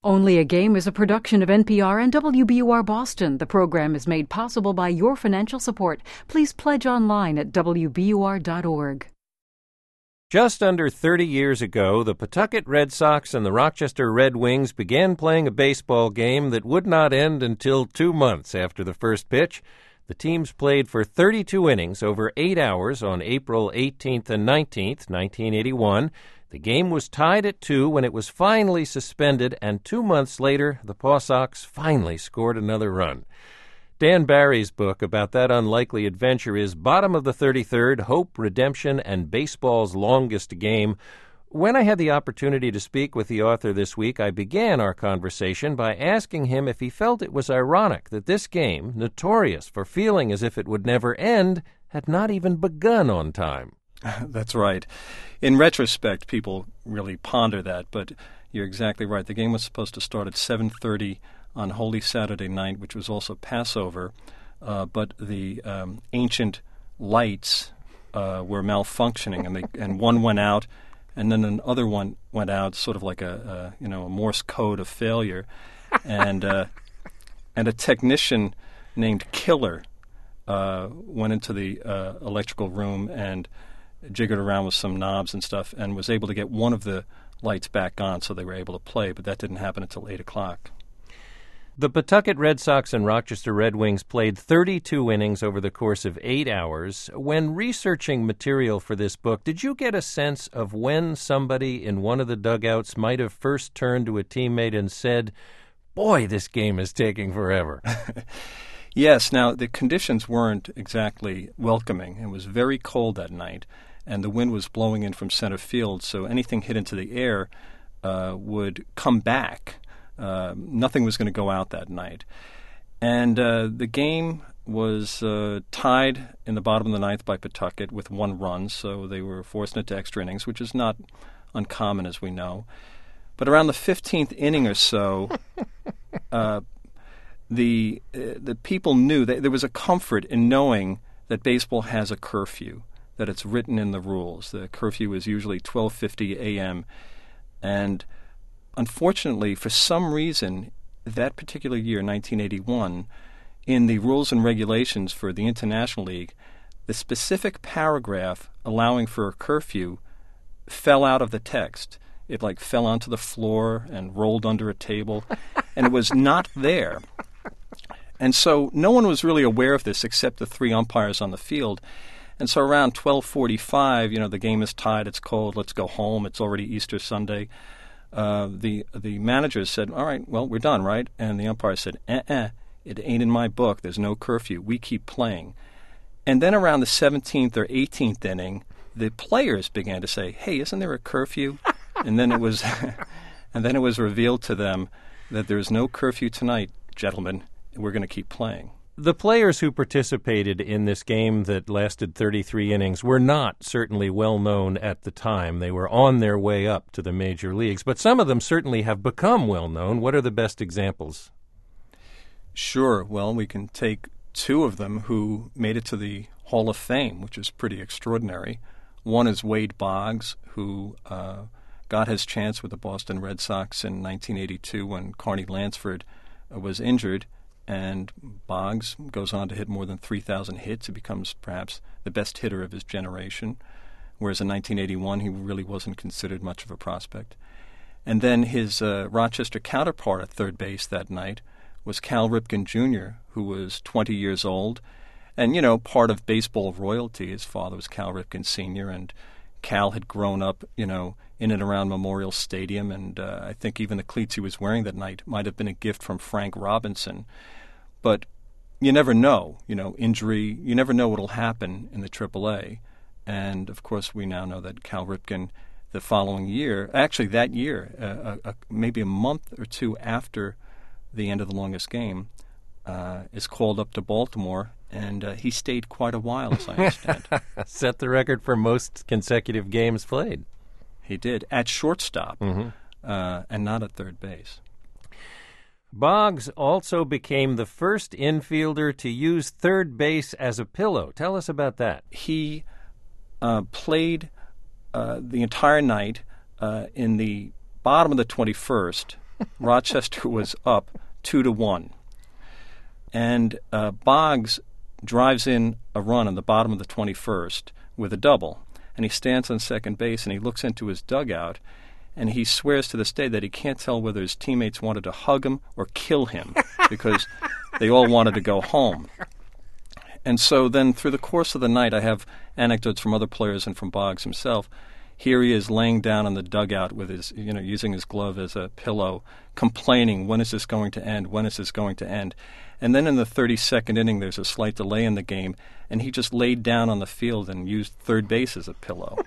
Only a Game is a production of NPR and WBUR Boston. The program is made possible by your financial support. Please pledge online at WBUR.org. Just under 30 years ago, the Pawtucket Red Sox and the Rochester Red Wings began playing a baseball game that would not end until 2 months after the first pitch. The teams played for 32 innings over 8 hours on April 18th and 19th, 1981. The game was tied at 2 when it was finally suspended, and 2 months later, the Paw Sox finally scored another run. Dan Barry's book about that unlikely adventure is Bottom of the 33rd, Hope, Redemption, and Baseball's Longest Game. When I had the opportunity to speak with the author this week, I began our conversation by asking him if he felt it was ironic that this game, notorious for feeling as if it would never end, had not even begun on time. That's right. In retrospect, people really ponder that, but you're exactly right. The game was supposed to start at 7:30 on Holy Saturday night, which was also Passover, but the ancient lights were malfunctioning, and one went out, and then another one went out, sort of like a Morse code of failure, and a technician named Killer went into the electrical room and jiggered around with some knobs and stuff and was able to get one of the lights back on so they were able to play, but that didn't happen until 8 o'clock. The Pawtucket Red Sox and Rochester Red Wings played 32 innings over the course of 8 hours. When researching material for this book, did you get a sense of when somebody in one of the dugouts might have first turned to a teammate and said, "Boy, this game is taking forever"? Yes. Now, the conditions weren't exactly welcoming. It was very cold that night, and the wind was blowing in from center field, so anything hit into the air would come back. Nothing was going to go out that night. And the game was tied in the bottom of the ninth by Pawtucket with 1 run, so they were forced into extra innings, which is not uncommon, as we know. But around the 15th inning or so, the people knew that there was a comfort in knowing that baseball has a curfew, that it's written in the rules. The curfew is usually 12:50 a.m., and unfortunately, for some reason, that particular year, 1981, in the rules and regulations for the International League, the specific paragraph allowing for a curfew fell out of the text. It fell onto the floor and rolled under a table, and it was not there. And so no one was really aware of this except the 3 umpires on the field. And so around 12:45, the game is tied, it's cold, let's go home, it's already Easter Sunday. The managers said, "All right, well, we're done, right?" And the umpire said, "It ain't in my book. There's no curfew. We keep playing." And then around the 17th or 18th inning, the players began to say, "Hey, isn't there a curfew?" And then it was revealed to them that there is no curfew tonight, gentlemen. We're going to keep playing. The players who participated in this game that lasted 33 innings were not certainly well known at the time. They were on their way up to the major leagues, but some of them certainly have become well known. What are the best examples? Sure. Well, we can take 2 of them who made it to the Hall of Fame, which is pretty extraordinary. One is Wade Boggs, who got his chance with the Boston Red Sox in 1982 when Carney Lansford was injured. And Boggs goes on to hit more than 3,000 hits. He becomes perhaps the best hitter of his generation, whereas in 1981 he really wasn't considered much of a prospect. And then his Rochester counterpart at third base that night was Cal Ripken Jr., who was 20 years old. And, part of baseball royalty, his father was Cal Ripken Sr., and Cal had grown up, in and around Memorial Stadium, and I think even the cleats he was wearing that night might have been a gift from Frank Robinson. But you never know, injury, you never know what will happen in the AAA. And, of course, we now know that Cal Ripken, the following year, actually that year, maybe a month or 2 after the end of the longest game, is called up to Baltimore, and he stayed quite a while, as I understand. Set the record for most consecutive games played. He did, at shortstop, and not at third base. Boggs also became the first infielder to use third base as a pillow. Tell us about that. He played the entire night in the bottom of the 21st, Rochester was up 2-1. And Boggs drives in a run on the bottom of the 21st with a double. And he stands on second base and he looks into his dugout and he swears to this day that he can't tell whether his teammates wanted to hug him or kill him because they all wanted to go home. And so then through the course of the night, I have anecdotes from other players and from Boggs himself. Here he is laying down in the dugout with his, using his glove as a pillow, complaining, when is this going to end? When is this going to end? And then in the 32nd inning, there's a slight delay in the game, and he just laid down on the field and used third base as a pillow.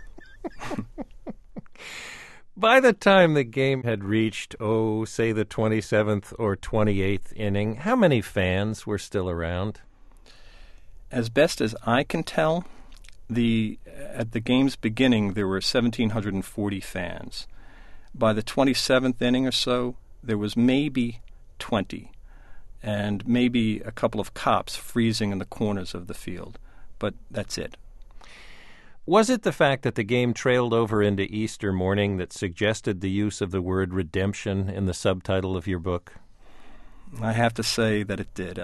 By the time the game had reached, say the 27th or 28th inning, how many fans were still around? As best as I can tell, at the game's beginning, there were 1,740 fans. By the 27th inning or so, there was maybe 20, and maybe a couple of cops freezing in the corners of the field. But that's it. Was it the fact that the game trailed over into Easter morning that suggested the use of the word redemption in the subtitle of your book? I have to say that it did.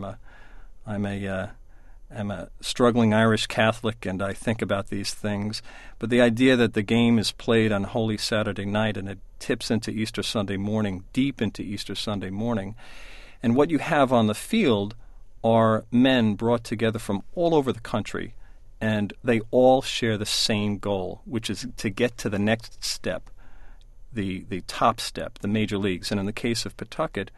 I'm a struggling Irish Catholic, and I think about these things. But the idea that the game is played on Holy Saturday night and it tips into Easter Sunday morning, deep into Easter Sunday morning, and what you have on the field are men brought together from all over the country, and they all share the same goal, which is to get to the next step, the top step, the major leagues. And in the case of Pawtucket,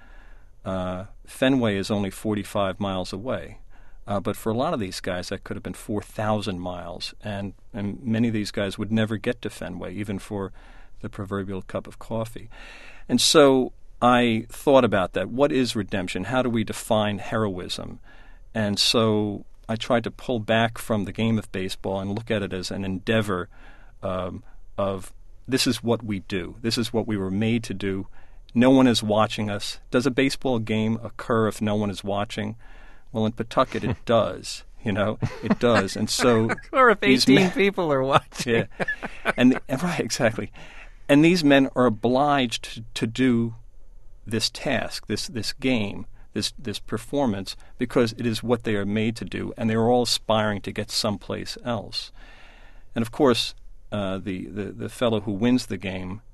Fenway is only 45 miles away. But for a lot of these guys, that could have been 4,000 miles, and many of these guys would never get to Fenway, even for the proverbial cup of coffee. And so I thought about that. What is redemption? How do we define heroism? And so I tried to pull back from the game of baseball and look at it as an endeavor of this is what we do. This is what we were made to do. No one is watching us. Does a baseball game occur if no one is watching? Well, in Pawtucket, it does. It does. And so, or if 18 people are watching. Yeah, and right, exactly. And these men are obliged to do this task, this game, this performance, because it is what they are made to do, and they are all aspiring to get someplace else. And of course, the fellow who wins the game,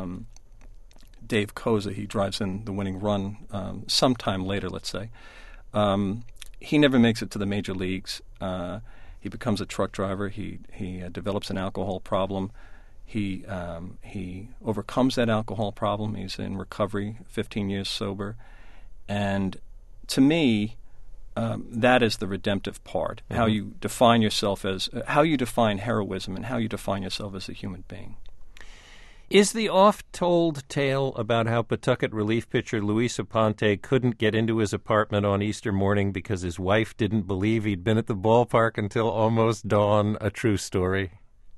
Dave Koza, he drives in the winning run sometime later, let's say. He never makes it to the major leagues. He becomes a truck driver. He develops an alcohol problem. He overcomes that alcohol problem. He's in recovery, 15 years sober. And to me, that is the redemptive part, how you define yourself how you define heroism and how you define yourself as a human being. Is the oft-told tale about how Pawtucket relief pitcher Luis Aponte couldn't get into his apartment on Easter morning because his wife didn't believe he'd been at the ballpark until almost dawn a true story?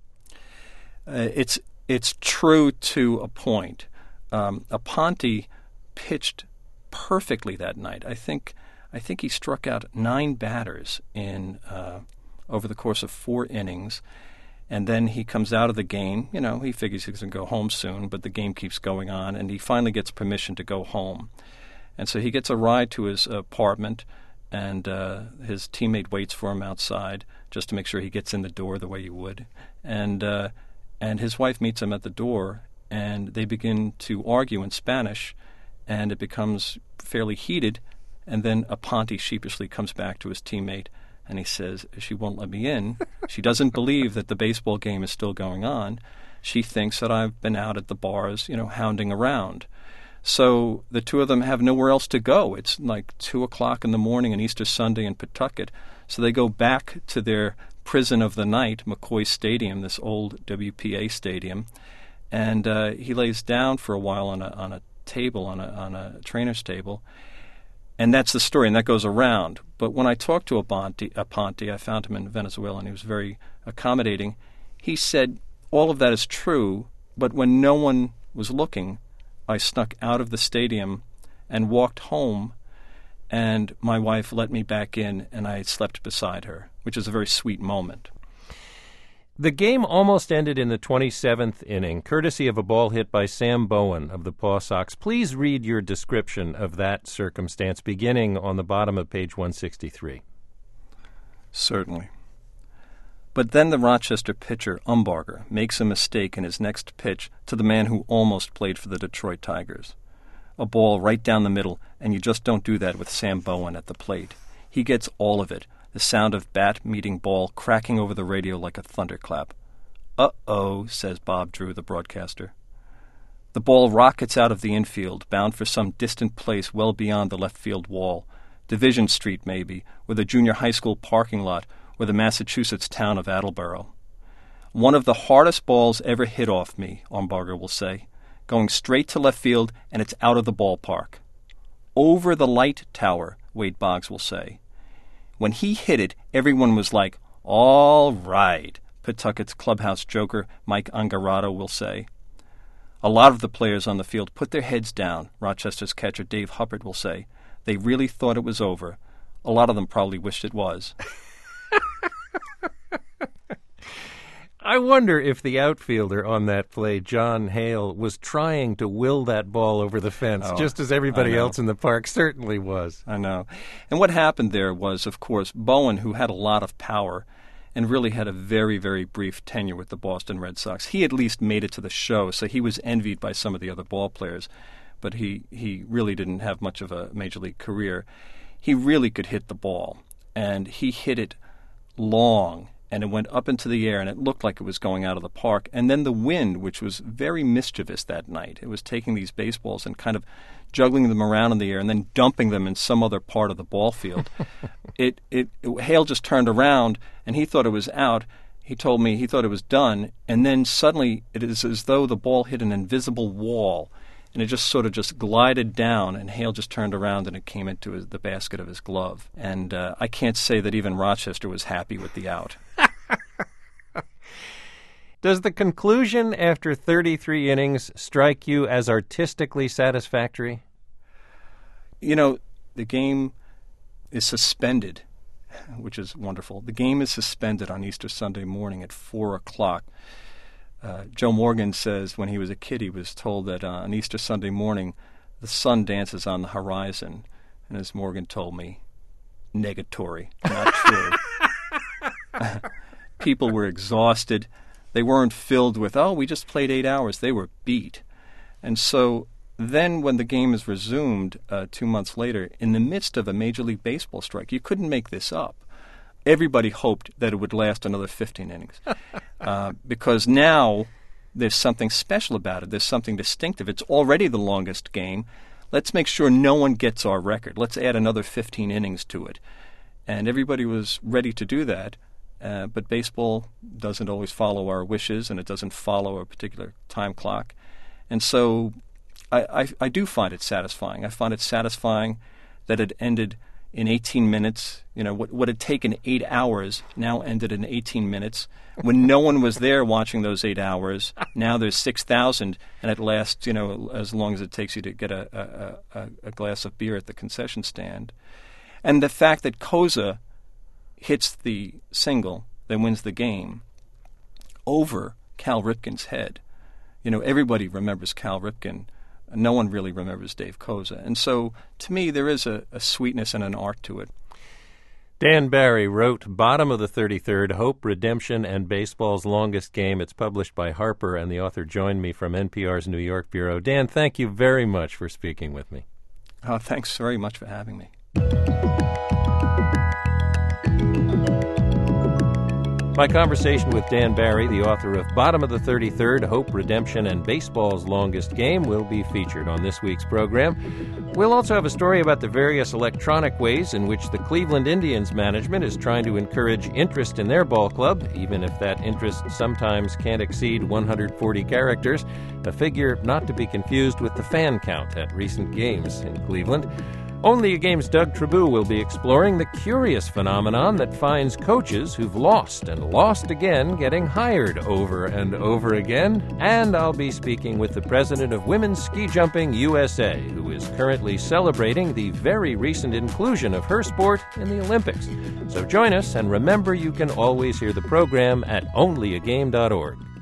It's true to a point. Aponte pitched perfectly that night. I think he struck out 9 batters in over the course of 4 innings. And then he comes out of the game. He figures he's going to go home soon, but the game keeps going on, and he finally gets permission to go home. And so he gets a ride to his apartment, and his teammate waits for him outside just to make sure he gets in the door the way you would. And his wife meets him at the door, and they begin to argue in Spanish, and it becomes fairly heated. And then Aponte sheepishly comes back to his teammate, and he says, she won't let me in. She doesn't believe that the baseball game is still going on. She thinks that I've been out at the bars, hounding around. So the two of them have nowhere else to go. It's like 2 o'clock in the morning on Easter Sunday in Pawtucket. So they go back to their prison of the night, McCoy Stadium, this old WPA stadium. And he lays down for a while on a table, on a trainer's table. And that's the story, and that goes around. But when I talked to Aponte, I found him in Venezuela, and he was very accommodating. He said, all of that is true, but when no one was looking, I snuck out of the stadium and walked home, and my wife let me back in, and I slept beside her, which is a very sweet moment. The game almost ended in the 27th inning, courtesy of a ball hit by Sam Bowen of the Paw Sox. Please read your description of that circumstance, beginning on the bottom of page 163. Certainly. But then the Rochester pitcher, Umbarger, makes a mistake in his next pitch to the man who almost played for the Detroit Tigers. A ball right down the middle, and you just don't do that with Sam Bowen at the plate. He gets all of it. The sound of bat meeting ball cracking over the radio like a thunderclap. "Uh-oh," says Bob Drew, the broadcaster. The ball rockets out of the infield, bound for some distant place well beyond the left field wall. Division Street, maybe, or the junior high school parking lot, or the Massachusetts town of Attleboro. "One of the hardest balls ever hit off me," Umbarger will say, "going straight to left field, and it's out of the ballpark." "Over the light tower," Wade Boggs will say. When he hit it, everyone was like, "All right," Pawtucket's clubhouse joker Mike Angarado will say. A lot of the players on the field put their heads down, Rochester's catcher Dave Huppert will say. They really thought it was over. A lot of them probably wished it was. I wonder if the outfielder on that play, John Hale, was trying to will that ball over the fence, just as everybody else in the park certainly was. I know. And what happened there was, of course, Bowen, who had a lot of power and really had a very, very brief tenure with the Boston Red Sox. He at least made it to the show, so he was envied by some of the other ball players, but he really didn't have much of a major league career. He really could hit the ball, and he hit it long, and it went up into the air, and it looked like it was going out of the park. And then the wind, which was very mischievous that night, it was taking these baseballs and kind of juggling them around in the air and then dumping them in some other part of the ball field. Hale just turned around, and he thought it was out. He told me he thought it was done, and then suddenly it is as though the ball hit an invisible wall, and it just sort of just glided down, and Hale just turned around, and it came into the basket of his glove. And I can't say that even Rochester was happy with the out. Does the conclusion after 33 innings strike you as artistically satisfactory? You know, the game is suspended, which is wonderful. The game is suspended on Easter Sunday morning at 4 o'clock. Joe Morgan says when he was a kid he was told that on Easter Sunday morning the sun dances on the horizon. And as Morgan told me, negatory, not true. People were exhausted. They weren't filled with, we just played 8 hours. They were beat. And so then when the game is resumed 2 months later, in the midst of a Major League Baseball strike, you couldn't make this up. Everybody hoped that it would last another 15 innings because now there's something special about it. There's something distinctive. It's already the longest game. Let's make sure no one gets our record. Let's add another 15 innings to it. And everybody was ready to do that. But baseball doesn't always follow our wishes, and it doesn't follow a particular time clock. And so I do find it satisfying. I find it satisfying that it ended in 18 minutes. You know, what had taken 8 hours now ended in 18 minutes. When no one was there watching those 8 hours, now there's 6,000, and it lasts, as long as it takes you to get a glass of beer at the concession stand. And the fact that Koza hits the single that wins the game over Cal Ripken's head. Everybody remembers Cal Ripken. No one really remembers Dave Koza. And so, to me, there is a sweetness and an art to it. Dan Barry wrote Bottom of the 33rd, Hope, Redemption, and Baseball's Longest Game. It's published by Harper, and the author joined me from NPR's New York bureau. Dan, thank you very much for speaking with me. Thanks very much for having me. My conversation with Dan Barry, the author of Bottom of the 33rd, Hope, Redemption, and Baseball's Longest Game, will be featured on this week's program. We'll also have a story about the various electronic ways in which the Cleveland Indians management is trying to encourage interest in their ball club, even if that interest sometimes can't exceed 140 characters, a figure not to be confused with the fan count at recent games in Cleveland. Only a Game's Doug Trabue will be exploring the curious phenomenon that finds coaches who've lost and lost again getting hired over and over again. And I'll be speaking with the president of Women's Ski Jumping USA, who is currently celebrating the very recent inclusion of her sport in the Olympics. So join us, and remember you can always hear the program at onlyagame.org.